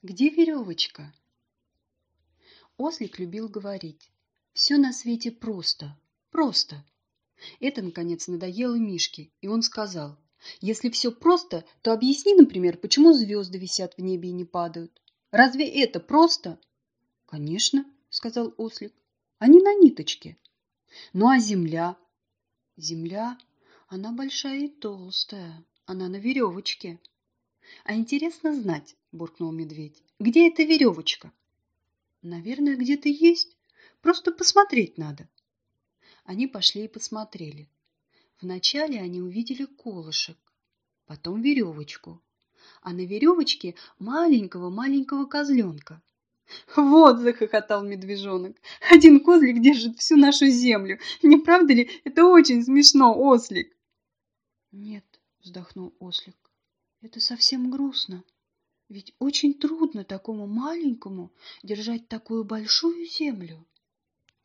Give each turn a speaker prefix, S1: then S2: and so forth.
S1: Где веревочка? Ослик любил говорить: все на свете просто, просто. Это, наконец, надоело Мишке, и он сказал: если все просто, то объясни, например, почему звезды висят в небе и не падают. Разве это просто? Конечно, сказал Ослик, они на ниточке. Ну а земля? Земля, она большая и толстая, она на веревочке. А интересно знать, буркнул медведь, где эта веревочка? Наверное, где-то есть, просто посмотреть надо. Они пошли и посмотрели. Вначале они увидели колышек, потом веревочку, а на веревочке маленького-маленького козленка. «Вот!» – захохотал медвежонок. «Один козлик держит всю нашу землю. Не правда ли? Это очень смешно, ослик!» «Нет», – вздохнул ослик, – «это совсем грустно. Ведь очень трудно такому маленькому держать такую большую землю».